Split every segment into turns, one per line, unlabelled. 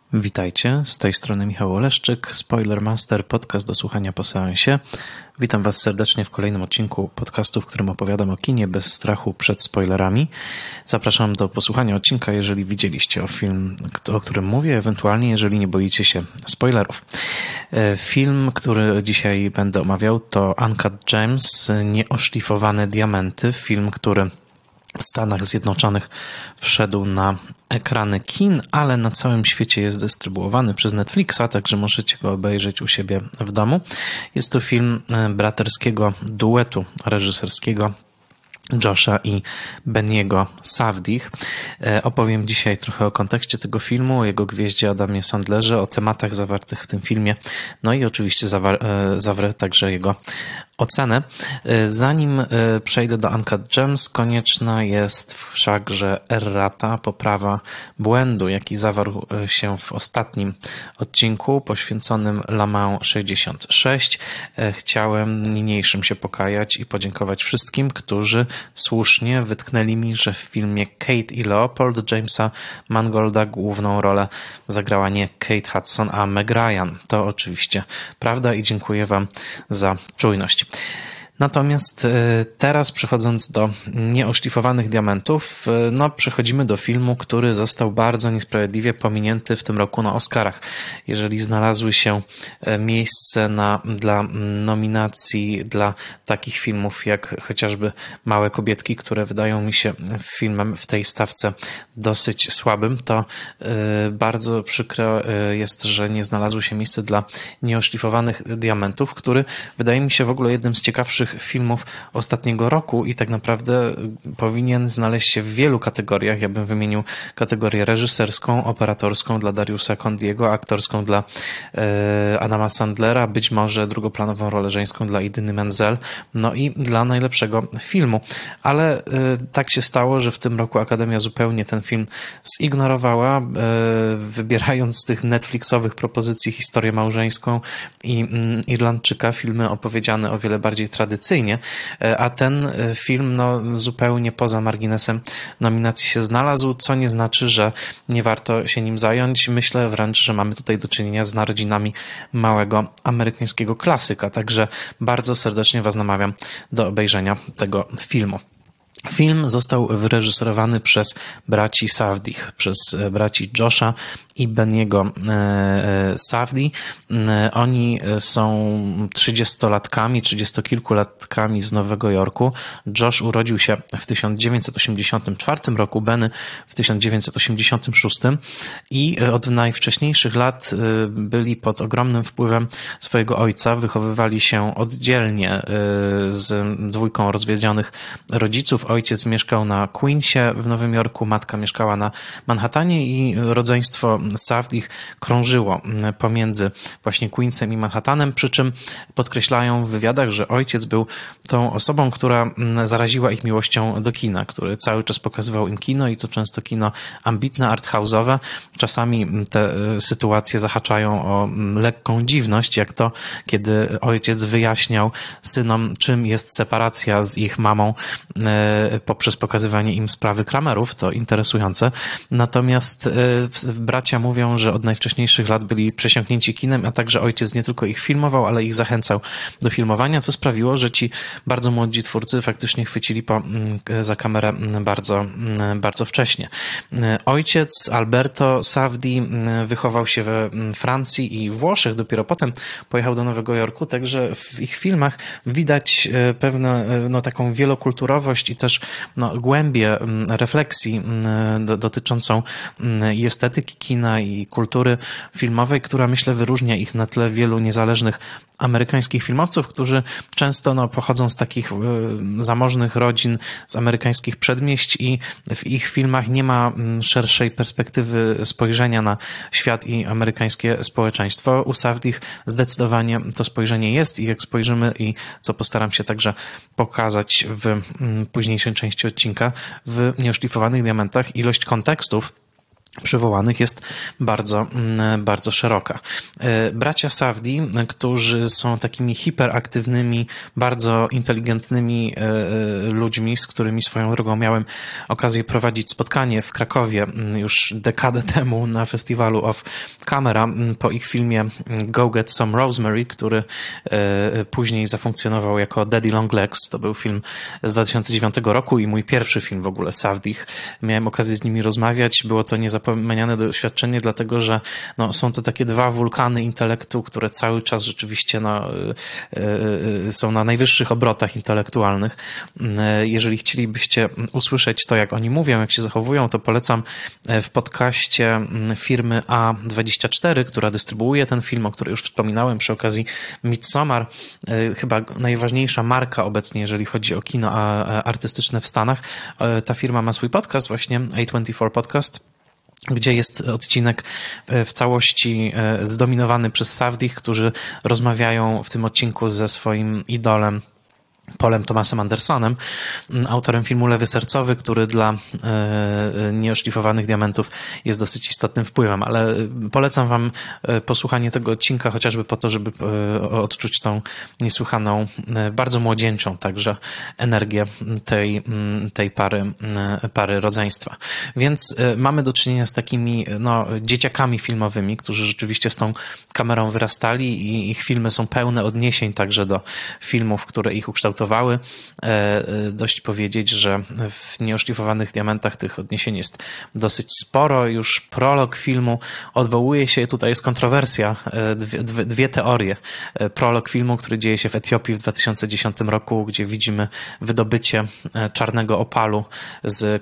Witajcie, z tej strony Michał Oleszczyk, Spoilermaster, podcast do słuchania po seansie. Witam Was serdecznie w kolejnym odcinku podcastu, w którym opowiadam o kinie bez strachu przed spoilerami. Zapraszam do posłuchania odcinka, jeżeli widzieliście film, o którym mówię, ewentualnie jeżeli nie boicie się spoilerów. Film, który dzisiaj będę omawiał, to Uncut Gems, Nieoszlifowane diamenty, film, który w Stanach Zjednoczonych wszedł na ekrany kin, ale na całym świecie jest dystrybuowany przez Netflixa, także możecie go obejrzeć u siebie w domu. Jest to film braterskiego duetu reżyserskiego Josha i Beniego Safdich. Opowiem dzisiaj trochę o kontekście tego filmu, o jego gwieździe Adamie Sandlerze, o tematach zawartych w tym filmie, no i oczywiście zawrę także jego ocenę. Zanim przejdę do Uncut Gems, konieczna jest wszakże errata, poprawa błędu, jaki zawarł się w ostatnim odcinku poświęconym Le Mans 66. Chciałem niniejszym się pokajać i podziękować wszystkim, którzy słusznie wytknęli mi, że w filmie Kate i Leopold Jamesa Mangolda główną rolę zagrała nie Kate Hudson, a Meg Ryan. To oczywiście prawda i dziękuję Wam za czujność. Natomiast teraz przechodząc do Nieoszlifowanych diamentów, przechodzimy do filmu, który został bardzo niesprawiedliwie pominięty w tym roku na Oscarach. Jeżeli znalazły się miejsce dla nominacji dla takich filmów jak chociażby Małe kobietki, które wydają mi się filmem w tej stawce dosyć słabym, to bardzo przykro jest, że nie znalazły się miejsce dla Nieoszlifowanych diamentów, który wydaje mi się w ogóle jednym z ciekawszych filmów ostatniego roku i tak naprawdę powinien znaleźć się w wielu kategoriach. Ja bym wymienił kategorię reżyserską, operatorską dla Dariusa Condiego, aktorską dla Adama Sandlera, być może drugoplanową rolę żeńską dla Idyny Menzel, no i dla najlepszego filmu. Ale tak się stało, że w tym roku Akademia zupełnie ten film zignorowała, wybierając z tych Netflixowych propozycji Historię małżeńską i Irlandczyka, filmy opowiedziane o wiele bardziej tradycyjnie, a ten film zupełnie poza marginesem nominacji się znalazł, co nie znaczy, że nie warto się nim zająć. Myślę wręcz, że mamy tutaj do czynienia z narodzinami małego amerykańskiego klasyka, także bardzo serdecznie Was namawiam do obejrzenia tego filmu. Film został wyreżyserowany przez braci Safdich, przez braci Josha i Beniego Safdie. Oni są 30-kilkulatkami z Nowego Jorku. Josh urodził się w 1984 roku, Benny w 1986 i od najwcześniejszych lat byli pod ogromnym wpływem swojego ojca, wychowywali się oddzielnie z dwójką rozwiedzionych rodziców. Ojciec mieszkał na Queensie w Nowym Jorku, matka mieszkała na Manhattanie i rodzeństwo Safdich krążyło pomiędzy właśnie Queensem i Manhattanem, przy czym podkreślają w wywiadach, że ojciec był tą osobą, która zaraziła ich miłością do kina, który cały czas pokazywał im kino i to często kino ambitne, arthouse'owe. Czasami te sytuacje zahaczają o lekką dziwność, jak to, kiedy ojciec wyjaśniał synom, czym jest separacja z ich mamą poprzez pokazywanie im sprawy Kramerów, to interesujące. Natomiast bracia mówią, że od najwcześniejszych lat byli przesiąknięci kinem, a także ojciec nie tylko ich filmował, ale ich zachęcał do filmowania, co sprawiło, że ci bardzo młodzi twórcy faktycznie chwycili za kamerę bardzo wcześnie. Ojciec Alberto Safdie wychował się we Francji i Włoszech, dopiero potem pojechał do Nowego Jorku, także w ich filmach widać pewną taką wielokulturowość i też głębię refleksji dotyczącą i estetyki kina i kultury filmowej, która myślę wyróżnia ich na tle wielu niezależnych amerykańskich filmowców, którzy często pochodzą z takich zamożnych rodzin, z amerykańskich przedmieść i w ich filmach nie ma szerszej perspektywy spojrzenia na świat i amerykańskie społeczeństwo. U Safdich zdecydowanie to spojrzenie jest i jak spojrzymy i co postaram się także pokazać w późniejszej części odcinka, w Nieoszlifowanych diamentach ilość kontekstów przywołanych jest bardzo, bardzo szeroka. Bracia Safdie, którzy są takimi hiperaktywnymi, bardzo inteligentnymi ludźmi, z którymi swoją drogą miałem okazję prowadzić spotkanie w Krakowie już dekadę temu na festiwalu Off Camera po ich filmie Go Get Some Rosemary, który później zafunkcjonował jako Daddy Long Legs. To był film z 2009 roku i mój pierwszy film w ogóle Safdiich. Miałem okazję z nimi rozmawiać. Było to niezapomniane doświadczenie, dlatego że są to takie dwa wulkany intelektu, które cały czas rzeczywiście są na najwyższych obrotach intelektualnych. Jeżeli chcielibyście usłyszeć to, jak oni mówią, jak się zachowują, to polecam w podcaście firmy A24, która dystrybuuje ten film, o której już wspominałem przy okazji Midsommar, chyba najważniejsza marka obecnie, jeżeli chodzi o kino artystyczne w Stanach. Ta firma ma swój podcast, właśnie A24 Podcast, gdzie jest odcinek w całości zdominowany przez Safdiich, którzy rozmawiają w tym odcinku ze swoim idolem Paulem Thomasem Andersonem, autorem filmu Lewy Sercowy, który dla nieoszlifowanych diamentów jest dosyć istotnym wpływem, ale polecam wam posłuchanie tego odcinka chociażby po to, żeby odczuć tą niesłychaną, bardzo młodzieńczą także energię tej pary rodzeństwa. Więc mamy do czynienia z takimi dzieciakami filmowymi, którzy rzeczywiście z tą kamerą wyrastali i ich filmy są pełne odniesień także do filmów, które ich ukształtowały. Dość powiedzieć, że w Nieoszlifowanych Diamentach tych odniesień jest dosyć sporo. Już prolog filmu odwołuje się, tutaj jest kontrowersja, dwie teorie. Prolog filmu, który dzieje się w Etiopii w 2010 roku, gdzie widzimy wydobycie czarnego opalu z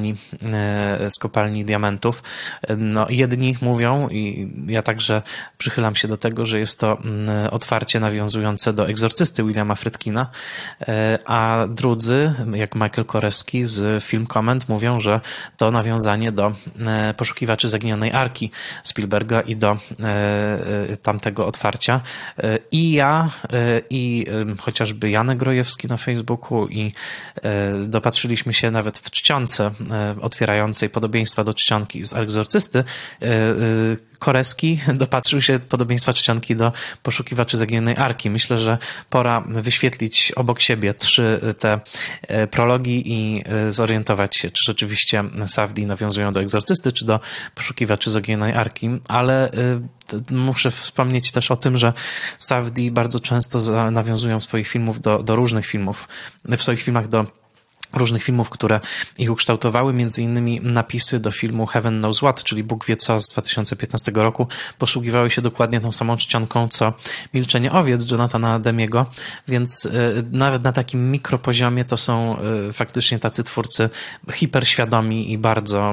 kopalni diamentów. Jedni mówią, i ja także przychylam się do tego, że jest to otwarcie nawiązujące do Egzorcysty Williama Friedkina, a drudzy, jak Michael Koreski z Film Comment, mówią, że to nawiązanie do Poszukiwaczy Zaginionej Arki Spielberga i do tamtego otwarcia. I ja, i chociażby Janek Grojewski na Facebooku, i dopatrzyliśmy się nawet w czcionce otwierającej podobieństwa do czcionki z Egzorcysty. Koreski dopatrzył się podobieństwa czcionki do Poszukiwaczy Zaginionej Arki. Myślę, że pora wyświetlić obok siebie trzy te prologi i zorientować się, czy rzeczywiście Safdie nawiązują do Egzorcysty, czy do Poszukiwaczy Zaginionej Arki, ale muszę wspomnieć też o tym, że Safdie bardzo często nawiązują swoich filmów do różnych filmów, w swoich filmach do różnych filmów, które ich ukształtowały, między innymi napisy do filmu Heaven Knows What, czyli Bóg wie co z 2015 roku, posługiwały się dokładnie tą samą czcionką, co Milczenie owiec Jonathana Demiego, więc nawet na takim mikropoziomie to są faktycznie tacy twórcy hiperświadomi i bardzo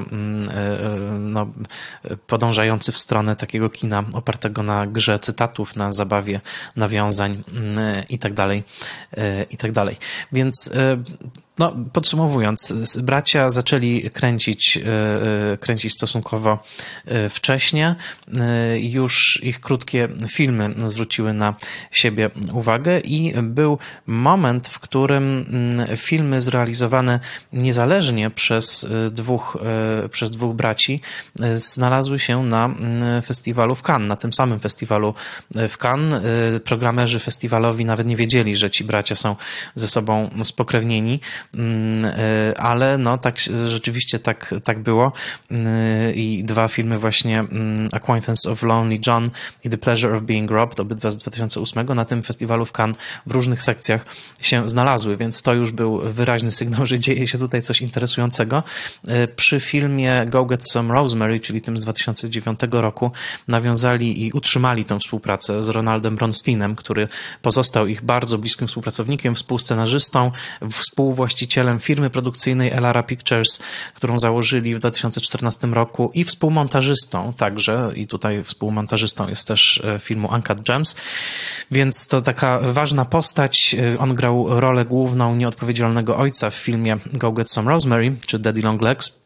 podążający w stronę takiego kina opartego na grze cytatów, na zabawie nawiązań i tak dalej. Więc podsumowując, bracia zaczęli kręcić stosunkowo wcześnie. Już ich krótkie filmy zwróciły na siebie uwagę i był moment, w którym filmy zrealizowane niezależnie przez dwóch braci znalazły się na festiwalu w Cannes, na tym samym festiwalu w Cannes. Programerzy festiwalowi nawet nie wiedzieli, że ci bracia są ze sobą spokrewnieni, ale tak rzeczywiście tak było i dwa filmy właśnie Acquaintance of Lonely John i The Pleasure of Being Robbed, obydwa z 2008, na tym festiwalu w Cannes w różnych sekcjach się znalazły, więc to już był wyraźny sygnał, że dzieje się tutaj coś interesującego. Przy filmie Go Get Some Rosemary, czyli tym z 2009 roku, nawiązali i utrzymali tę współpracę z Ronaldem Bronsteinem, który pozostał ich bardzo bliskim współpracownikiem, współscenarzystą, współwłaścicielem firmy produkcyjnej Elara Pictures, którą założyli w 2014 roku, i współmontażystą także, i tutaj współmontażystą jest też filmu Uncut Gems, więc to taka ważna postać. On grał rolę główną nieodpowiedzialnego ojca w filmie Go Get Some Rosemary, czy Daddy Long Legs.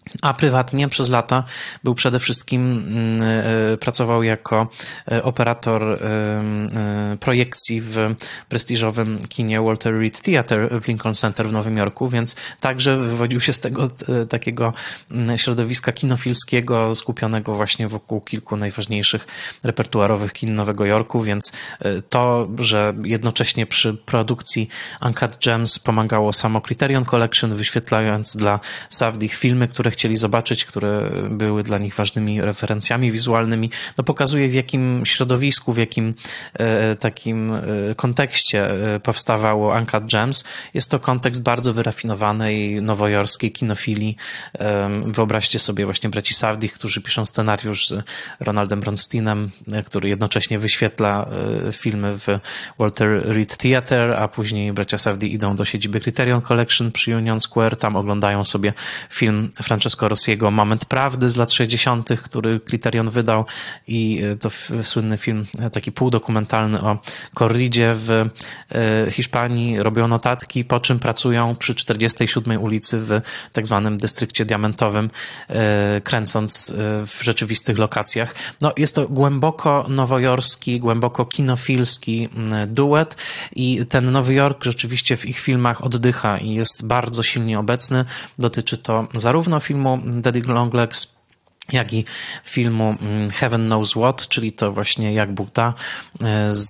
A prywatnie przez lata był przede wszystkim, pracował jako operator projekcji w prestiżowym kinie Walter Reed Theatre w Lincoln Center w Nowym Jorku, więc także wywodził się z tego takiego środowiska kinofilskiego skupionego właśnie wokół kilku najważniejszych repertuarowych kin Nowego Jorku, więc to, że jednocześnie przy produkcji Uncut Gems pomagało samo Criterion Collection, wyświetlając dla Safdie filmy, które chcieli zobaczyć, które były dla nich ważnymi referencjami wizualnymi, no pokazuje w jakim środowisku, w jakim takim kontekście powstawało Uncut Gems. Jest to kontekst bardzo wyrafinowanej, nowojorskiej kinofilii. Wyobraźcie sobie właśnie braci Safdie, którzy piszą scenariusz z Ronaldem Bronsteinem, który jednocześnie wyświetla filmy w Walter Reed Theatre, a później bracia Safdie idą do siedziby Criterion Collection przy Union Square, tam oglądają sobie film Francesco Rossiego Moment Prawdy z lat 60., który Criterion wydał, i to słynny film taki półdokumentalny o korridzie w Hiszpanii. Robią notatki, po czym pracują przy 47 ulicy w tak zwanym dystrykcie diamentowym, kręcąc w rzeczywistych lokacjach. No, jest to głęboko nowojorski, głęboko kinofilski duet i ten Nowy Jork rzeczywiście w ich filmach oddycha i jest bardzo silnie obecny. Dotyczy to zarówno filmu Daddy Longlegs, jak i filmu Heaven Knows What, czyli to właśnie Jak Bóg da z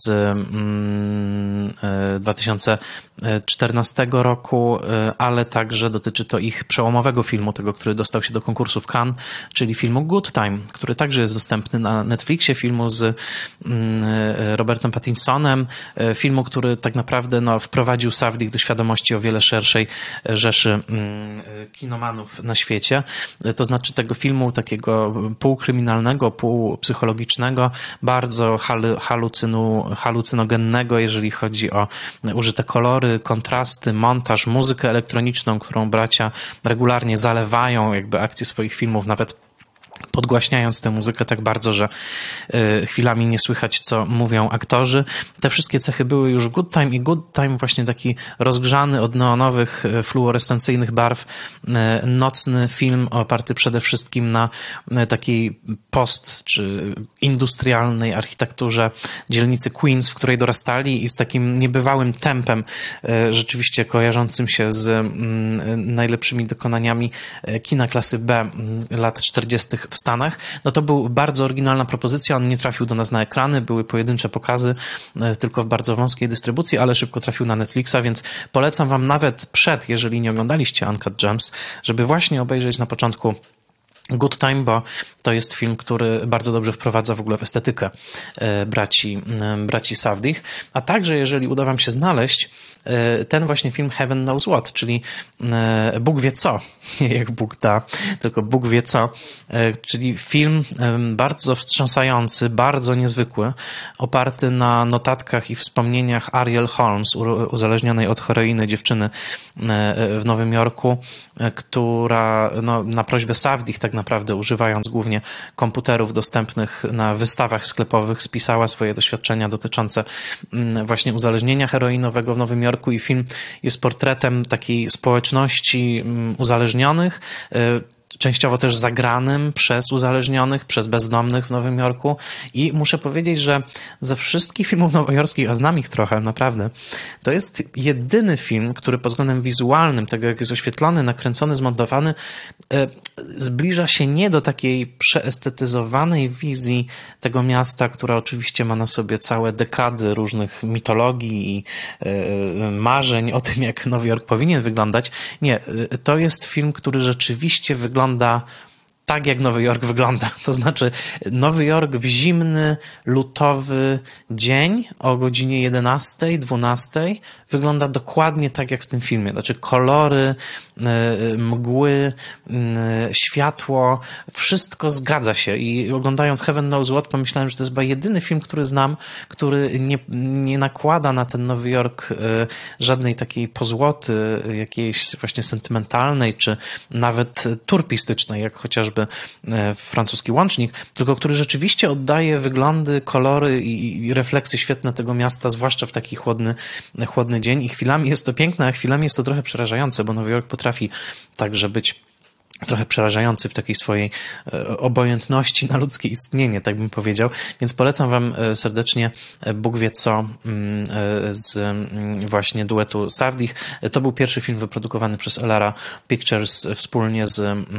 2014 roku, ale także dotyczy to ich przełomowego filmu, tego, który dostał się do konkursu w Cannes, czyli filmu Good Time, który także jest dostępny na Netflixie, filmu z Robertem Pattinsonem, filmu, który tak naprawdę wprowadził Safdie do świadomości o wiele szerszej rzeszy kinomanów na świecie. To znaczy tego filmu takiego półkryminalnego, półpsychologicznego, bardzo halucynogennego, jeżeli chodzi o użyte kolory, kontrasty, montaż, muzykę elektroniczną, którą bracia regularnie zalewają jakby akcje swoich filmów, nawet podgłaśniając tę muzykę tak bardzo, że chwilami nie słychać, co mówią aktorzy. Te wszystkie cechy były już w Good Time i Good Time właśnie taki rozgrzany od neonowych, fluorescencyjnych barw, nocny film oparty przede wszystkim na takiej czy industrialnej architekturze dzielnicy Queens, w której dorastali, i z takim niebywałym tempem rzeczywiście kojarzącym się z najlepszymi dokonaniami kina klasy B lat 40. w Stanach. No to był bardzo oryginalna propozycja, on nie trafił do nas na ekrany, były pojedyncze pokazy, tylko w bardzo wąskiej dystrybucji, ale szybko trafił na Netflixa, więc polecam wam nawet jeżeli nie oglądaliście Uncut Gems, żeby właśnie obejrzeć na początku Good Time, bo to jest film, który bardzo dobrze wprowadza w ogóle w estetykę braci Safdie, a także jeżeli uda wam się znaleźć ten właśnie film Heaven Knows What, czyli Bóg wie co, nie jak Bóg da, tylko Bóg wie co, czyli film bardzo wstrząsający, bardzo niezwykły, oparty na notatkach i wspomnieniach Ariel Holmes, uzależnionej od heroiny dziewczyny w Nowym Jorku, która na prośbę Safdie, tak naprawdę używając głównie komputerów dostępnych na wystawach sklepowych, spisała swoje doświadczenia dotyczące właśnie uzależnienia heroinowego w Nowym Jorku, i film jest portretem takiej społeczności uzależnionych, częściowo też zagranym przez uzależnionych, przez bezdomnych w Nowym Jorku, i muszę powiedzieć, że ze wszystkich filmów nowojorskich, a znam ich trochę, naprawdę, to jest jedyny film, który pod względem wizualnym, tego jak jest oświetlony, nakręcony, zmontowany, zbliża się nie do takiej przeestetyzowanej wizji tego miasta, która oczywiście ma na sobie całe dekady różnych mitologii i marzeń o tym, jak Nowy Jork powinien wyglądać. Nie, to jest film, który rzeczywiście wygląda tak, jak Nowy Jork wygląda. To znaczy Nowy Jork w zimny, lutowy dzień o godzinie 11, 12 wygląda dokładnie tak, jak w tym filmie. Znaczy kolory, mgły, światło, wszystko zgadza się, i oglądając Heaven Knows What pomyślałem, że to jest chyba jedyny film, który znam, który nie nakłada na ten Nowy Jork żadnej takiej pozłoty, jakiejś właśnie sentymentalnej, czy nawet turpistycznej, jak chociażby Francuski Łącznik, tylko który rzeczywiście oddaje wyglądy, kolory i refleksy świetne tego miasta, zwłaszcza w taki chłodny dzień, i chwilami jest to piękne, a chwilami jest to trochę przerażające, bo Nowy Jork potrafi także być trochę przerażający w takiej swojej obojętności na ludzkie istnienie, tak bym powiedział. Więc polecam wam serdecznie Bóg wie co z właśnie duetu Safdie. To był pierwszy film wyprodukowany przez Elara Pictures wspólnie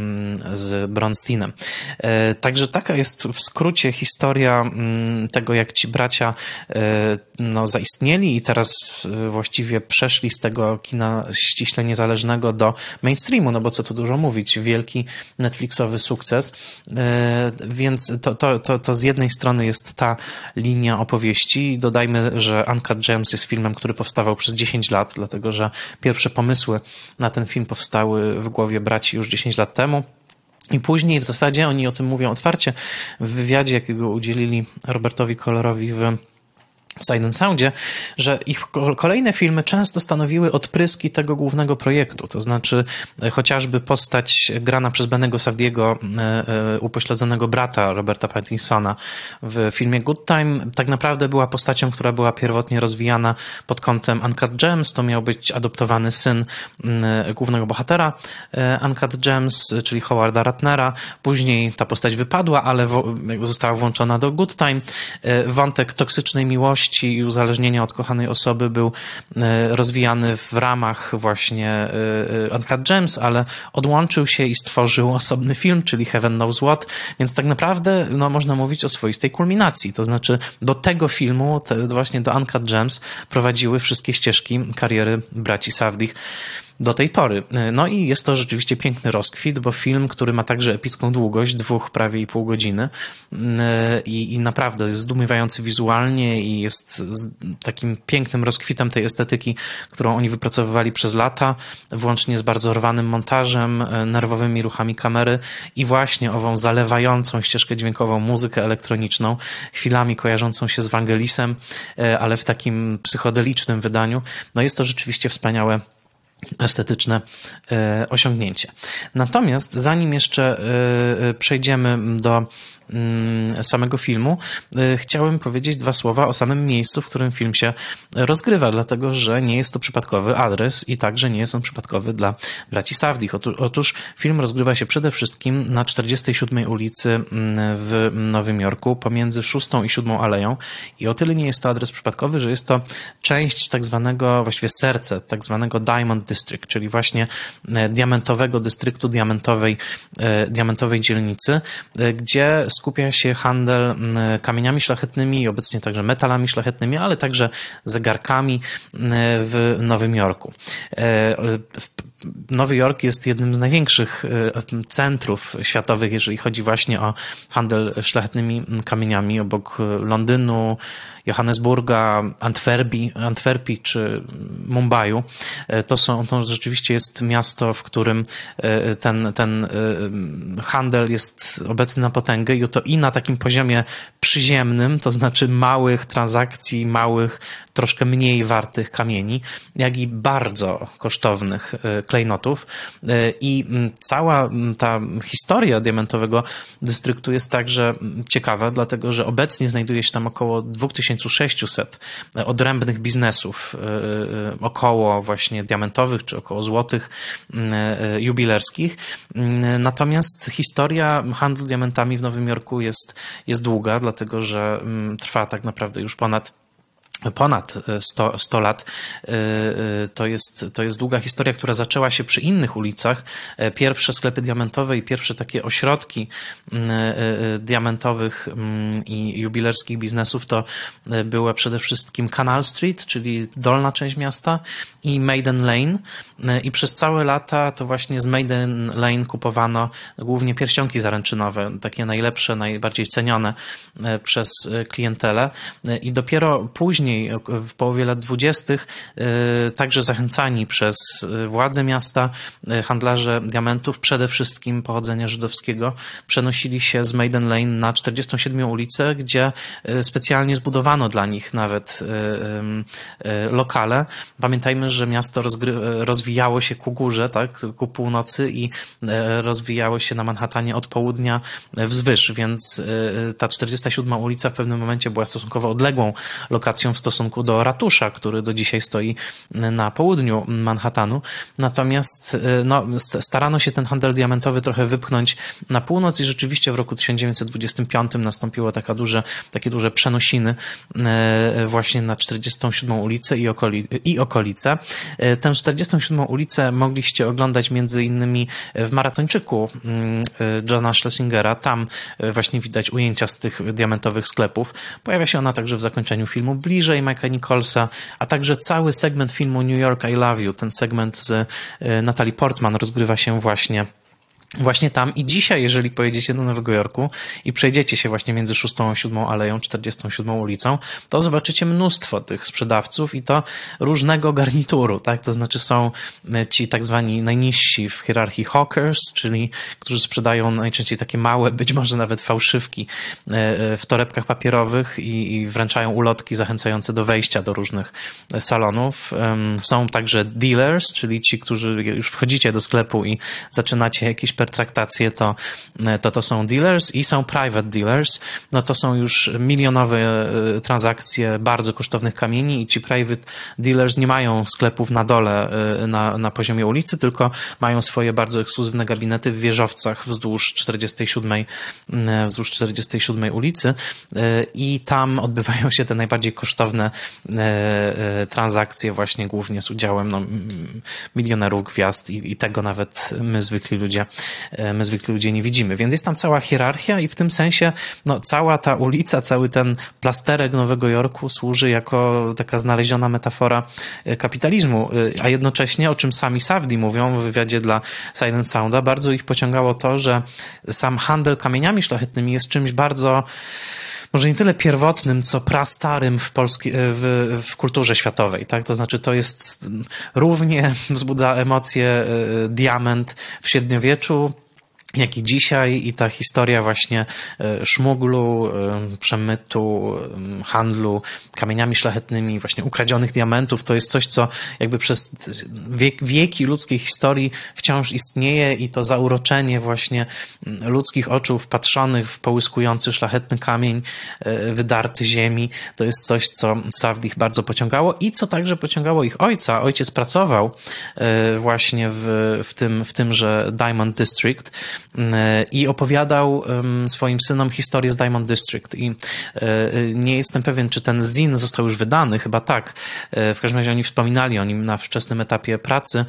z Bronsteinem. Także taka jest w skrócie historia tego, jak ci bracia zaistnieli i teraz właściwie przeszli z tego kina ściśle niezależnego do mainstreamu, no bo co tu dużo mówić, wielki Netflixowy sukces, więc to z jednej strony jest ta linia opowieści. Dodajmy, że Uncut Gems jest filmem, który powstawał przez 10 lat, dlatego że pierwsze pomysły na ten film powstały w głowie braci już 10 lat temu. I później w zasadzie oni o tym mówią otwarcie w wywiadzie, jakiego udzielili Robertowi Collerowi w Sight and Soundzie, że ich kolejne filmy często stanowiły odpryski tego głównego projektu, to znaczy chociażby postać grana przez Bennego Safdiego, upośledzonego brata Roberta Pattinsona w filmie Good Time, tak naprawdę była postacią, która była pierwotnie rozwijana pod kątem Uncut Gems, to miał być adoptowany syn głównego bohatera Uncut Gems, czyli Howarda Ratnera, później ta postać wypadła, ale została włączona do Good Time. Wątek toksycznej miłości i uzależnienia od kochanej osoby był rozwijany w ramach właśnie Uncut Gems, ale odłączył się i stworzył osobny film, czyli Heaven Knows What, więc tak naprawdę można mówić o swoistej kulminacji, to znaczy do tego filmu, właśnie do Uncut Gems prowadziły wszystkie ścieżki kariery braci Safdie do tej pory. No i jest to rzeczywiście piękny rozkwit, bo film, który ma także epicką długość, prawie 2,5 godziny i naprawdę jest zdumiewający wizualnie i jest takim pięknym rozkwitem tej estetyki, którą oni wypracowywali przez lata, włącznie z bardzo rwanym montażem, nerwowymi ruchami kamery i właśnie ową zalewającą ścieżkę dźwiękową muzykę elektroniczną, chwilami kojarzącą się z Vangelisem, ale w takim psychodelicznym wydaniu. No jest to rzeczywiście wspaniałe estetyczne osiągnięcie. Natomiast zanim jeszcze przejdziemy do samego filmu, chciałem powiedzieć 2 słowa o samym miejscu, w którym film się rozgrywa, dlatego że nie jest to przypadkowy adres i także nie jest on przypadkowy dla braci Safdie. Otóż film rozgrywa się przede wszystkim na 47 ulicy w Nowym Jorku, pomiędzy 6 i 7 Aleją i o tyle nie jest to adres przypadkowy, że jest to część tak zwanego, właściwie serce tak zwanego Diamond District, czyli właśnie diamentowego dystryktu, diamentowej dzielnicy, gdzie skupia się handel kamieniami szlachetnymi i obecnie także metalami szlachetnymi, ale także zegarkami w Nowym Jorku. Nowy Jork jest jednym z największych centrów światowych, jeżeli chodzi właśnie o handel szlachetnymi kamieniami, obok Londynu, Johannesburga, Antwerpii czy Mumbaiu. To rzeczywiście jest miasto, w którym ten handel jest obecny na potęgę i to i na takim poziomie przyziemnym, to znaczy małych transakcji, małych, troszkę mniej wartych kamieni, jak i bardzo kosztownych klejnotów. I cała ta historia diamentowego dystryktu jest także ciekawa, dlatego że obecnie znajduje się tam około 2600 odrębnych biznesów około właśnie diamentowych czy około złotych jubilerskich. Natomiast historia handlu diamentami w Nowym Jorku jest długa, dlatego że trwa tak naprawdę już ponad 100 lat. To jest długa historia, która zaczęła się przy innych ulicach. Pierwsze sklepy diamentowe i pierwsze takie ośrodki diamentowych i jubilerskich biznesów to była przede wszystkim Canal Street, czyli dolna część miasta, i Maiden Lane. I przez całe lata to właśnie z Maiden Lane kupowano głównie pierścionki zaręczynowe, takie najlepsze, najbardziej cenione przez klientelę. I dopiero później, w połowie lat 20., także zachęcani przez władze miasta, handlarze diamentów, przede wszystkim pochodzenia żydowskiego, przenosili się z Maiden Lane na 47 ulicę, gdzie specjalnie zbudowano dla nich nawet lokale. Pamiętajmy, że miasto rozwijało się ku górze, tak, ku północy i rozwijało się na Manhattanie od południa wzwyż, więc ta 47 ulica w pewnym momencie była stosunkowo odległą lokacją w stosunku do ratusza, który do dzisiaj stoi na południu Manhattanu. Natomiast starano się ten handel diamentowy trochę wypchnąć na północ i rzeczywiście w roku 1925 nastąpiło takie duże przenosiny właśnie na 47 ulicę i okolice. Tę 47 ulicę mogliście oglądać między innymi w Maratończyku Johna Schlesingera. Tam właśnie widać ujęcia z tych diamentowych sklepów. Pojawia się ona także w zakończeniu filmu bliżej Mike'a Nicholsa, a także cały segment filmu New York I Love You, ten segment z Natalie Portman rozgrywa się właśnie tam i dzisiaj, jeżeli pojedziecie do Nowego Jorku i przejdziecie się właśnie między 6 a 7 Aleją, 47 ulicą, to zobaczycie mnóstwo tych sprzedawców i to różnego garnituru, tak? To znaczy są ci tak zwani najniżsi w hierarchii hawkers, czyli którzy sprzedają najczęściej takie małe, być może nawet fałszywki w torebkach papierowych i wręczają ulotki zachęcające do wejścia do różnych salonów. Są także dealers, czyli ci, którzy już wchodzicie do sklepu i zaczynacie jakieś pertraktacje, to są dealers i są private dealers. No to są już milionowe transakcje bardzo kosztownych kamieni i ci private dealers nie mają sklepów na dole na poziomie ulicy, tylko mają swoje bardzo ekskluzywne gabinety w wieżowcach wzdłuż 47 ulicy i tam odbywają się te najbardziej kosztowne transakcje właśnie głównie z udziałem milionerów, gwiazd i tego nawet my zwykli ludzie nie widzimy. Więc jest tam cała hierarchia i w tym sensie cała ta ulica, cały ten plasterek Nowego Jorku służy jako taka znaleziona metafora kapitalizmu, a jednocześnie, o czym sami Safdie mówią w wywiadzie dla Silent Sounda, bardzo ich pociągało to, że sam handel kamieniami szlachetnymi jest czymś bardzo może nie tyle pierwotnym, co prastarym w kulturze światowej, tak? To znaczy to jest równie wzbudza emocje diament w średniowieczu, jak i dzisiaj i ta historia właśnie szmuglu, przemytu, handlu kamieniami szlachetnymi, właśnie ukradzionych diamentów, to jest coś, co jakby przez wieki ludzkiej historii wciąż istnieje i to zauroczenie właśnie ludzkich oczu wpatrzonych w połyskujący szlachetny kamień wydarty ziemi, to jest coś, co Safdie bardzo pociągało i co także pociągało ich ojca. Ojciec pracował właśnie w tymże Diamond District i opowiadał swoim synom historię z Diamond District i nie jestem pewien, czy ten zin został już wydany, chyba tak. W każdym razie oni wspominali o nim na wczesnym etapie pracy.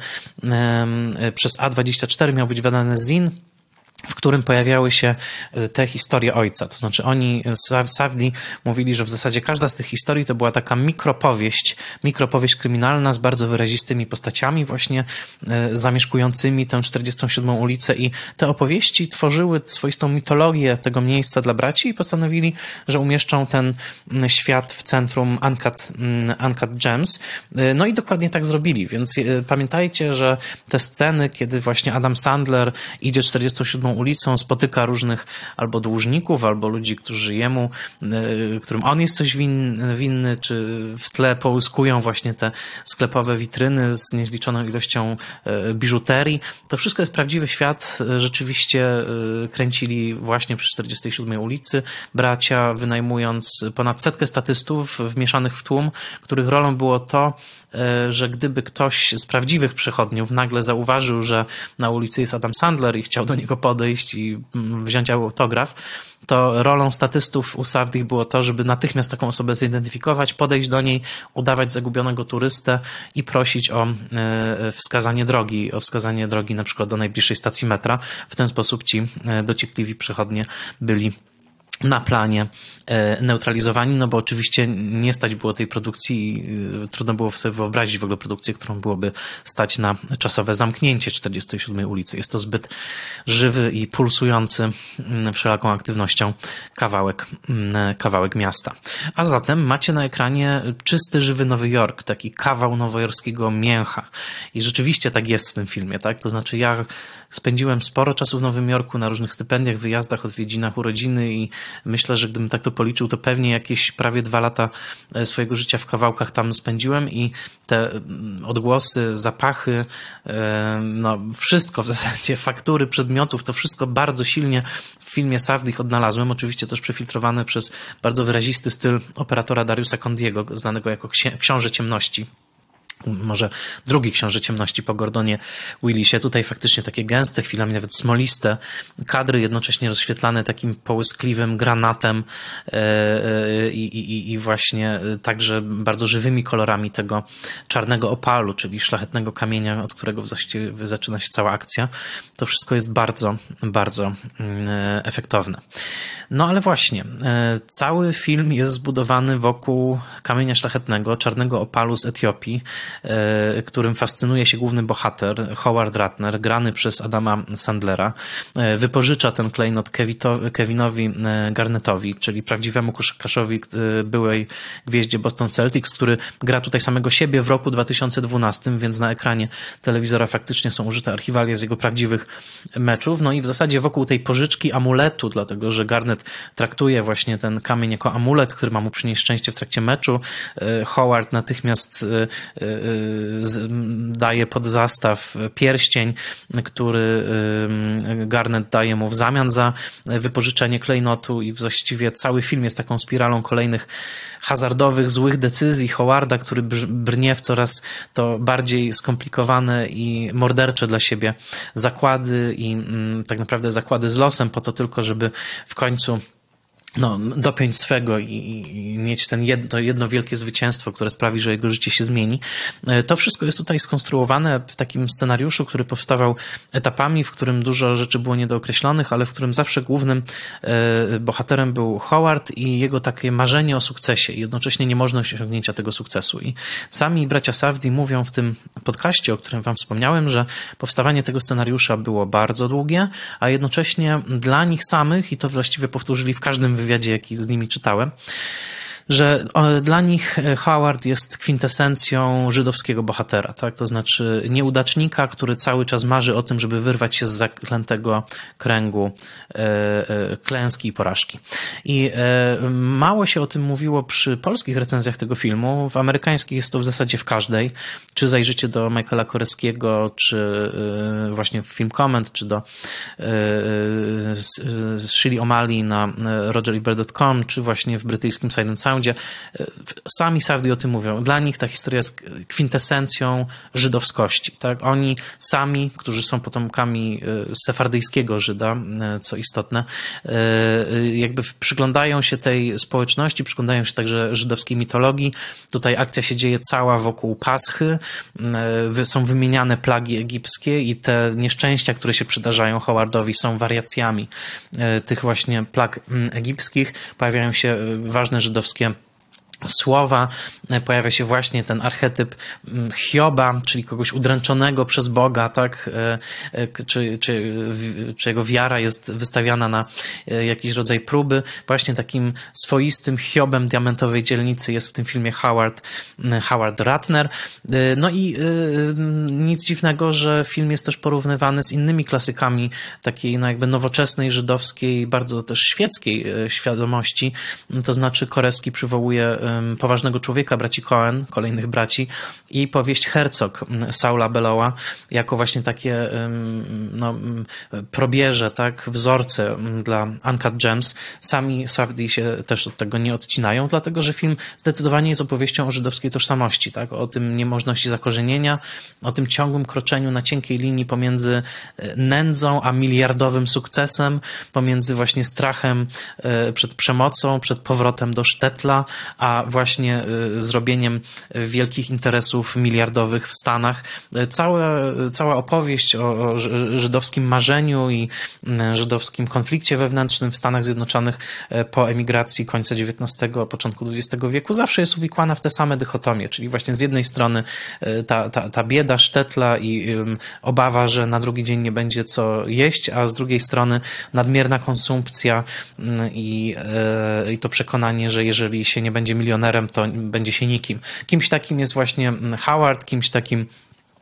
Przez A24 miał być wydany zin, w którym pojawiały się te historie ojca. To znaczy Safdie mówili, że w zasadzie każda z tych historii to była taka mikropowieść kryminalna z bardzo wyrazistymi postaciami właśnie zamieszkującymi tę 47 ulicę i te opowieści tworzyły swoistą mitologię tego miejsca dla braci i postanowili, że umieszczą ten świat w centrum Uncut Gems. No i dokładnie tak zrobili, więc pamiętajcie, że te sceny, kiedy właśnie Adam Sandler idzie 47 ulicą, spotyka różnych albo dłużników, albo ludzi, którzy którym on jest coś winny, czy w tle połyskują właśnie te sklepowe witryny z niezliczoną ilością biżuterii. To wszystko jest prawdziwy świat. Rzeczywiście kręcili właśnie przy 47 ulicy. Bracia wynajmując ponad 100 statystów wmieszanych w tłum, których rolą było to, że gdyby ktoś z prawdziwych przechodniów nagle zauważył, że na ulicy jest Adam Sandler i chciał do niego podejść i wziąć autograf, to rolą statystów u Safdie było to, żeby natychmiast taką osobę zidentyfikować, podejść do niej, udawać zagubionego turystę i prosić o wskazanie drogi na przykład do najbliższej stacji metra. W ten sposób ci dociekliwi przechodnie byli na planie neutralizowani, no bo oczywiście nie stać było tej produkcji, trudno było sobie wyobrazić w ogóle produkcję, którą byłoby stać na czasowe zamknięcie 47 ulicy. Jest to zbyt żywy i pulsujący wszelaką aktywnością kawałek miasta. A zatem macie na ekranie czysty, żywy Nowy Jork, taki kawał nowojorskiego mięcha. I rzeczywiście tak jest w tym filmie, tak? To znaczy ja spędziłem sporo czasu w Nowym Jorku na różnych stypendiach, wyjazdach, odwiedzinach, urodziny i myślę, że gdybym tak to policzył, to pewnie jakieś prawie 2 lata swojego życia w kawałkach tam spędziłem i te odgłosy, zapachy, no wszystko w zasadzie, faktury przedmiotów, to wszystko bardzo silnie w filmie Safdie odnalazłem, oczywiście też przefiltrowane przez bardzo wyrazisty styl operatora Dariusa Condiego, znanego jako Książę Ciemności. Może drugi Książę Ciemności po Gordonie Willisie. Tutaj faktycznie takie gęste, chwilami nawet smoliste kadry, jednocześnie rozświetlane takim połyskliwym granatem i właśnie także bardzo żywymi kolorami tego czarnego opalu, czyli szlachetnego kamienia, od którego właściwie zaczyna się cała akcja. To wszystko jest bardzo, bardzo efektowne. No ale właśnie, cały film jest zbudowany wokół kamienia szlachetnego, czarnego opalu z Etiopii, którym fascynuje się główny bohater, Howard Ratner, grany przez Adama Sandlera. Wypożycza ten klejnot Kevinowi Garnettowi, czyli prawdziwemu koszykarzowi, byłej gwieździe Boston Celtics, który gra tutaj samego siebie w roku 2012, więc na ekranie telewizora faktycznie są użyte archiwalia z jego prawdziwych meczów. No i w zasadzie wokół tej pożyczki amuletu, dlatego że Garnett traktuje właśnie ten kamień jako amulet, który ma mu przynieść szczęście w trakcie meczu. Howard natychmiast daje pod zastaw pierścień, który Garnett daje mu w zamian za wypożyczenie klejnotu i właściwie cały film jest taką spiralą kolejnych hazardowych, złych decyzji Howarda, który brnie w coraz to bardziej skomplikowane i mordercze dla siebie zakłady i tak naprawdę zakłady z losem po to tylko, żeby w końcu dopiąć swego i mieć to jedno wielkie zwycięstwo, które sprawi, że jego życie się zmieni. To wszystko jest tutaj skonstruowane w takim scenariuszu, który powstawał etapami, w którym dużo rzeczy było niedookreślonych, ale w którym zawsze głównym bohaterem był Howard i jego takie marzenie o sukcesie i jednocześnie niemożność osiągnięcia tego sukcesu. I sami bracia Safdie mówią w tym podcaście, o którym wam wspomniałem, że powstawanie tego scenariusza było bardzo długie, a jednocześnie dla nich samych, i to właściwie powtórzyli w każdym wywiadzie, jaki z nimi czytałem, że dla nich Howard jest kwintesencją żydowskiego bohatera, tak? To znaczy nieudacznika, który cały czas marzy o tym, żeby wyrwać się z zaklętego kręgu klęski i porażki. I mało się o tym mówiło przy polskich recenzjach tego filmu, w amerykańskich jest to w zasadzie w każdej, czy zajrzycie do Michaela Koreskiego, czy właśnie w Film Comment, czy do Shirley O'Malley na rogerebert.com, czy właśnie w brytyjskim Silent Sound, gdzie sami Safdie o tym mówią. Dla nich ta historia jest kwintesencją żydowskości. Tak? Oni sami, którzy są potomkami sefardyjskiego Żyda, co istotne, jakby przyglądają się tej społeczności, przyglądają się także żydowskiej mitologii. Tutaj akcja się dzieje cała wokół Paschy. Są wymieniane plagi egipskie i te nieszczęścia, które się przydarzają Howardowi, są wariacjami tych właśnie plag egipskich. Pojawiają się ważne żydowskie słowa, pojawia się właśnie ten archetyp Hioba, czyli kogoś udręczonego przez Boga, tak? Czy jego wiara jest wystawiana na jakiś rodzaj próby. Właśnie takim swoistym Hiobem diamentowej dzielnicy jest w tym filmie Howard Ratner. No i nic dziwnego, że film jest też porównywany z innymi klasykami takiej jakby nowoczesnej, żydowskiej, bardzo też świeckiej świadomości. To znaczy Koreski przywołuje Poważnego człowieka braci Coen, kolejnych braci, i powieść Herzog Saula Bellowa jako właśnie takie probierze, tak, wzorce dla Uncut Gems. Sami Safdie się też od tego nie odcinają, dlatego że film zdecydowanie jest opowieścią o żydowskiej tożsamości, tak, o tym niemożności zakorzenienia, o tym ciągłym kroczeniu na cienkiej linii pomiędzy nędzą a miliardowym sukcesem, pomiędzy właśnie strachem przed przemocą, przed powrotem do sztetla, a właśnie zrobieniem wielkich interesów miliardowych w Stanach. Cała opowieść o żydowskim marzeniu i żydowskim konflikcie wewnętrznym w Stanach Zjednoczonych po emigracji końca XIX, początku XX wieku zawsze jest uwikłana w te same dychotomie, czyli właśnie z jednej strony ta bieda sztetla i obawa, że na drugi dzień nie będzie co jeść, a z drugiej strony nadmierna konsumpcja i to przekonanie, że jeżeli się nie będzie milionerem, to będzie się nikim. Kimś takim jest właśnie Howard, kimś takim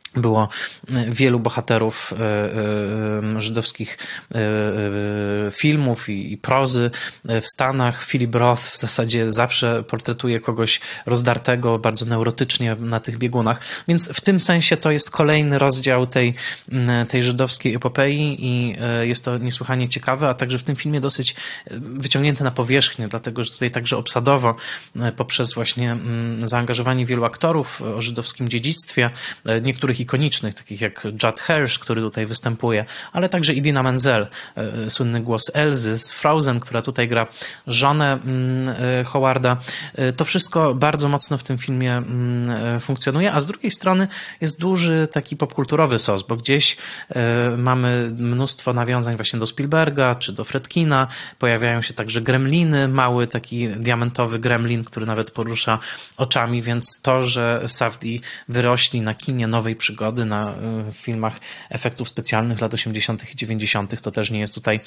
było wielu bohaterów żydowskich filmów i prozy w Stanach. Philip Roth w zasadzie zawsze portretuje kogoś rozdartego, bardzo neurotycznie na tych biegunach, więc w tym sensie to jest kolejny rozdział tej żydowskiej epopei i jest to niesłychanie ciekawe, a także w tym filmie dosyć wyciągnięte na powierzchnię, dlatego że tutaj także obsadowo poprzez właśnie zaangażowanie wielu aktorów o żydowskim dziedzictwie, niektórych ikonicznych, takich jak Judd Hirsch, który tutaj występuje, ale także Idina Menzel, słynny głos Elzy z Frozen, która tutaj gra żonę Howarda. To wszystko bardzo mocno w tym filmie funkcjonuje, a z drugiej strony jest duży taki popkulturowy sos, bo gdzieś mamy mnóstwo nawiązań właśnie do Spielberga czy do Friedkina, pojawiają się także gremliny, mały taki diamentowy gremlin, który nawet porusza oczami, więc to, że Safdie wyrośli na kinie nowej przygody, na filmach efektów specjalnych lat 80. i 90., to też nie jest tutaj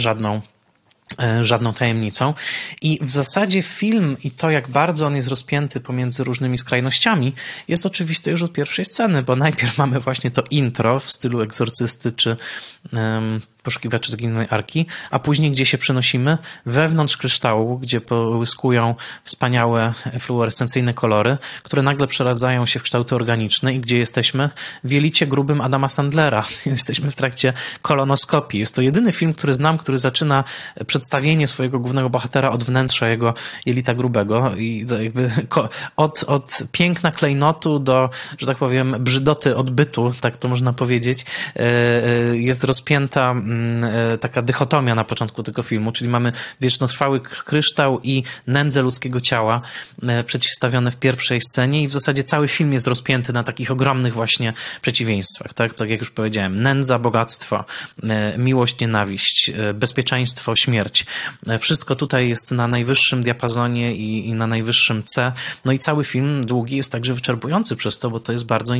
żadną tajemnicą. I w zasadzie film i to, jak bardzo on jest rozpięty pomiędzy różnymi skrajnościami, jest oczywiste już od pierwszej sceny, bo najpierw mamy właśnie to intro w stylu Egzorcysty czy Poszukiwaczy Zaginionej Arki, a później gdzie się przenosimy? Wewnątrz kryształu, gdzie połyskują wspaniałe fluorescencyjne kolory, które nagle przeradzają się w kształty organiczne i gdzie jesteśmy? W jelicie grubym Adama Sandlera. Jesteśmy w trakcie kolonoskopii. Jest to jedyny film, który znam, który zaczyna przedstawienie swojego głównego bohatera od wnętrza jego jelita grubego i jakby od piękna klejnotu do, że tak powiem, brzydoty odbytu, tak to można powiedzieć, jest rozpięta taka dychotomia na początku tego filmu, czyli mamy wiecznotrwały kryształ i nędzę ludzkiego ciała przeciwstawione w pierwszej scenie i w zasadzie cały film jest rozpięty na takich ogromnych właśnie przeciwieństwach, tak? Tak jak już powiedziałem, nędza, bogactwo, miłość, nienawiść, bezpieczeństwo, śmierć. Wszystko tutaj jest na najwyższym diapazonie i na najwyższym C. No i cały film długi jest także wyczerpujący przez to, bo to jest bardzo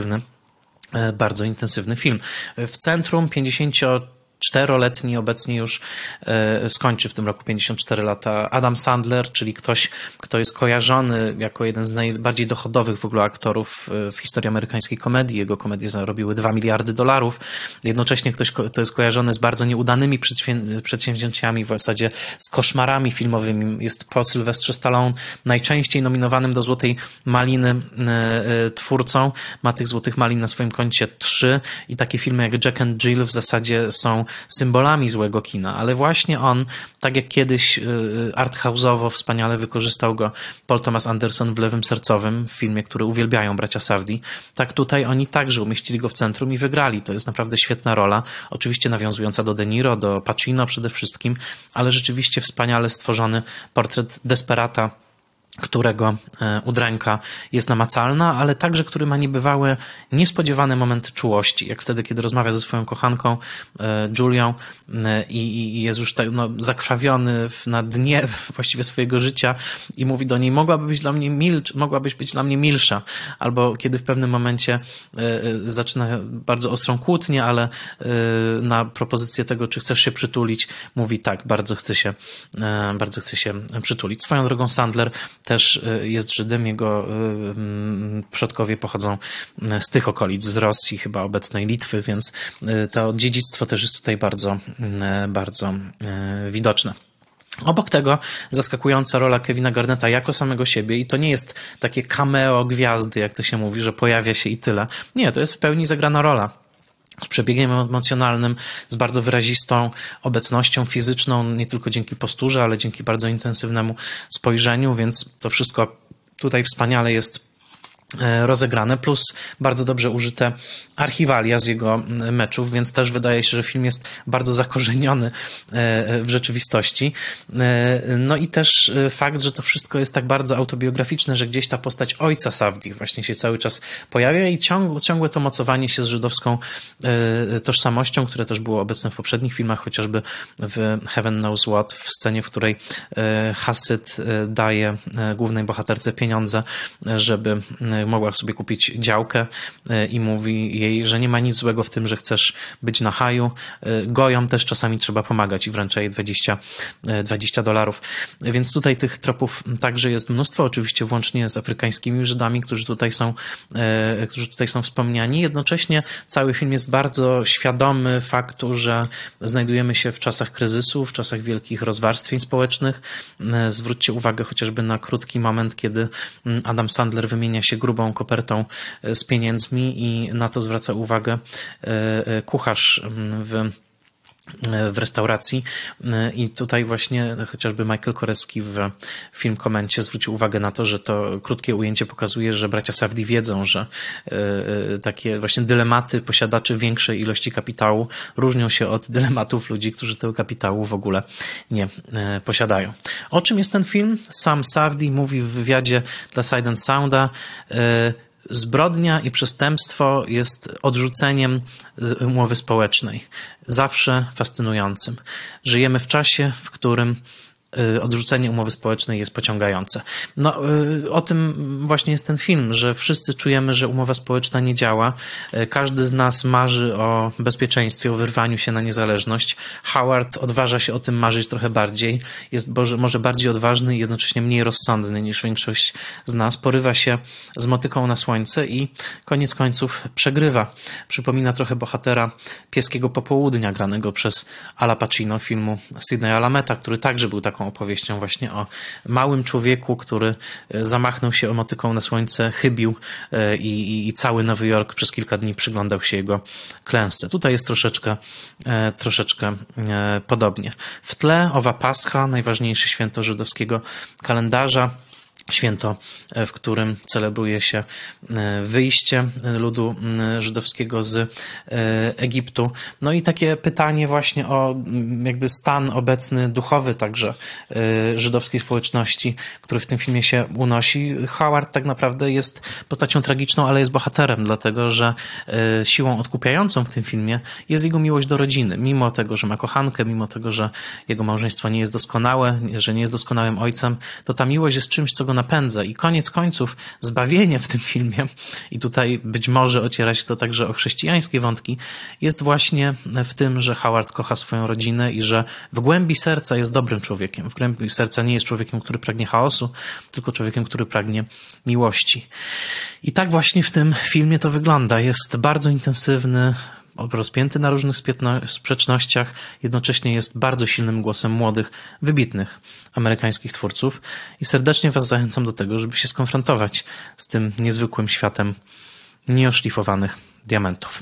intensywny film. W centrum 54-letni obecnie już skończy w tym roku 54 lata Adam Sandler, czyli ktoś, kto jest kojarzony jako jeden z najbardziej dochodowych w ogóle aktorów w historii amerykańskiej komedii. Jego komedie zarobiły $2 miliardy. Jednocześnie ktoś, kto jest kojarzony z bardzo nieudanymi przedsięwzięciami, w zasadzie z koszmarami filmowymi. Jest po Sylwestrze Stallone najczęściej nominowanym do Złotej Maliny twórcą. Ma tych Złotych Malin na swoim koncie 3 i takie filmy jak Jack and Jill w zasadzie są symbolami złego kina, ale właśnie on, tak jak kiedyś arthouse'owo wspaniale wykorzystał go Paul Thomas Anderson w Lewym Sercowym, w filmie, który uwielbiają bracia Safdie, tak tutaj oni także umieścili go w centrum i wygrali. To jest naprawdę świetna rola, oczywiście nawiązująca do De Niro, do Pacino przede wszystkim, ale rzeczywiście wspaniale stworzony portret desperata, którego udręka jest namacalna, ale także który ma niebywałe, niespodziewane momenty czułości, jak wtedy, kiedy rozmawia ze swoją kochanką Julią i jest już tak, zakrwawiony na dnie właściwie swojego życia i mówi do niej, mogłabyś być dla mnie milsza, albo kiedy w pewnym momencie zaczyna bardzo ostrą kłótnię, ale na propozycję tego, czy chcesz się przytulić, mówi tak, bardzo chcę się przytulić. Swoją drogą Sandler też jest Żydem, jego przodkowie pochodzą z tych okolic, z Rosji, chyba obecnej Litwy, więc to dziedzictwo też jest tutaj bardzo widoczne. Obok tego zaskakująca rola Kevina Garnetta jako samego siebie i to nie jest takie cameo gwiazdy, jak to się mówi, że pojawia się i tyle. Nie, to jest w pełni zagrana rola. Z przebiegiem emocjonalnym, z bardzo wyrazistą obecnością fizyczną, nie tylko dzięki posturze, ale dzięki bardzo intensywnemu spojrzeniu, więc to wszystko tutaj wspaniale jest rozegrane, plus bardzo dobrze użyte archiwalia z jego meczów, więc też wydaje się, że film jest bardzo zakorzeniony w rzeczywistości. No i też fakt, że to wszystko jest tak bardzo autobiograficzne, że gdzieś ta postać ojca Safdie właśnie się cały czas pojawia i ciągłe to mocowanie się z żydowską tożsamością, które też było obecne w poprzednich filmach, chociażby w Heaven Knows What, w scenie, w której Hasid daje głównej bohaterce pieniądze, żeby mogła sobie kupić działkę i mówi jej, że nie ma nic złego w tym, że chcesz być na haju. Gojom też czasami trzeba pomagać i wręcza jej $20. Więc tutaj tych tropów także jest mnóstwo, oczywiście włącznie z afrykańskimi Żydami, którzy tutaj są wspomniani. Jednocześnie cały film jest bardzo świadomy faktu, że znajdujemy się w czasach kryzysu, w czasach wielkich rozwarstwień społecznych. Zwróćcie uwagę chociażby na krótki moment, kiedy Adam Sandler wymienia się grubą kopertą z pieniędzmi i na to zwraca uwagę kucharz w restauracji i tutaj właśnie chociażby Michael Koreski w Film Komencie zwrócił uwagę na to, że to krótkie ujęcie pokazuje, że bracia Safdie wiedzą, że takie właśnie dylematy posiadaczy większej ilości kapitału różnią się od dylematów ludzi, którzy tego kapitału w ogóle nie posiadają. O czym jest ten film? Sam Safdie mówi w wywiadzie dla Sight and Sounda: zbrodnia i przestępstwo jest odrzuceniem umowy społecznej. Zawsze fascynującym. Żyjemy w czasie, w którym odrzucenie umowy społecznej jest pociągające. No, o tym właśnie jest ten film, że wszyscy czujemy, że umowa społeczna nie działa. Każdy z nas marzy o bezpieczeństwie, o wyrwaniu się na niezależność. Howard odważa się o tym marzyć trochę bardziej. Jest może bardziej odważny i jednocześnie mniej rozsądny niż większość z nas. Porywa się z motyką na słońce i koniec końców przegrywa. Przypomina trochę bohatera Pieskiego Popołudnia, granego przez Ala Pacino, filmu Sidneya Lameta, który także był taką opowieścią właśnie o małym człowieku, który zamachnął się motyką na słońce, chybił i cały Nowy Jork przez kilka dni przyglądał się jego klęsce. Tutaj jest troszeczkę podobnie. W tle owa Pascha, najważniejsze święto żydowskiego kalendarza, święto, w którym celebruje się wyjście ludu żydowskiego z Egiptu. No i takie pytanie właśnie o jakby stan obecny duchowy także żydowskiej społeczności, który w tym filmie się unosi. Howard tak naprawdę jest postacią tragiczną, ale jest bohaterem, dlatego że siłą odkupiającą w tym filmie jest jego miłość do rodziny. Mimo tego, że ma kochankę, mimo tego, że jego małżeństwo nie jest doskonałe, że nie jest doskonałym ojcem, to ta miłość jest czymś, co go napędza i koniec końców zbawienie w tym filmie, i tutaj być może ociera się to także o chrześcijańskie wątki, jest właśnie w tym, że Howard kocha swoją rodzinę i że w głębi serca jest dobrym człowiekiem. W głębi serca nie jest człowiekiem, który pragnie chaosu, tylko człowiekiem, który pragnie miłości. I tak właśnie w tym filmie to wygląda. Jest bardzo intensywny, rozpięty na różnych sprzecznościach, jednocześnie jest bardzo silnym głosem młodych, wybitnych amerykańskich twórców i serdecznie Was zachęcam do tego, żeby się skonfrontować z tym niezwykłym światem nieoszlifowanych diamentów.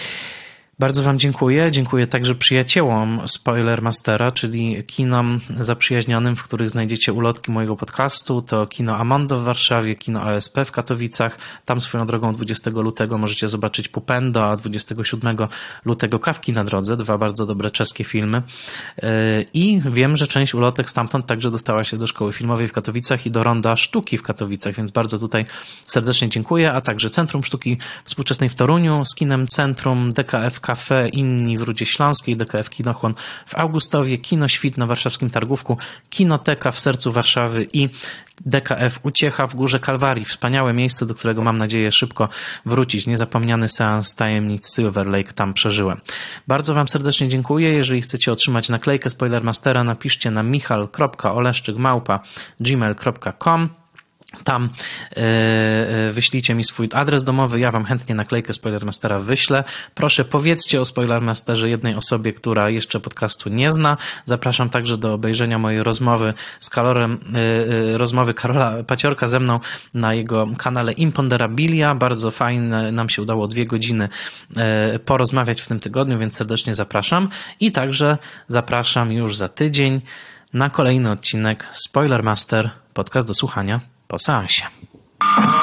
Bardzo Wam dziękuję. Dziękuję także przyjaciołom Spoilermastera, czyli kinom zaprzyjaźnionym, w których znajdziecie ulotki mojego podcastu. To kino Amondo w Warszawie, kino ASP w Katowicach. Tam swoją drogą 20 lutego możecie zobaczyć Pupendo, a 27 lutego Kawki na drodze. 2 bardzo dobre czeskie filmy. I wiem, że część ulotek stamtąd także dostała się do Szkoły Filmowej w Katowicach i do Ronda Sztuki w Katowicach, więc bardzo tutaj serdecznie dziękuję, a także Centrum Sztuki Współczesnej w Toruniu z kinem Centrum, DKF Cafe Inni w Rudzie Śląskiej, DKF Kinochłon w Augustowie, Kino Świt na warszawskim Targówku, Kinoteka w sercu Warszawy i DKF Uciecha w Górze Kalwarii. Wspaniałe miejsce, do którego mam nadzieję szybko wrócić. Niezapomniany seans tajemnic Silver Lake tam przeżyłem. Bardzo Wam serdecznie dziękuję. Jeżeli chcecie otrzymać naklejkę Spoilermastera, napiszcie na michal.oleszczyk@gmail.com. Tam wyślijcie mi swój adres domowy, ja Wam chętnie naklejkę Spoilermastera wyślę. Proszę, powiedzcie o Spoilermasterze jednej osobie, która jeszcze podcastu nie zna. Zapraszam także do obejrzenia mojej rozmowy z rozmowy Karola Paciorka ze mną na jego kanale Imponderabilia. Bardzo fajne, nam się udało 2 godziny porozmawiać w tym tygodniu, więc serdecznie zapraszam. I także zapraszam już za tydzień na kolejny odcinek Spoilermaster, podcast do słuchania po seansie.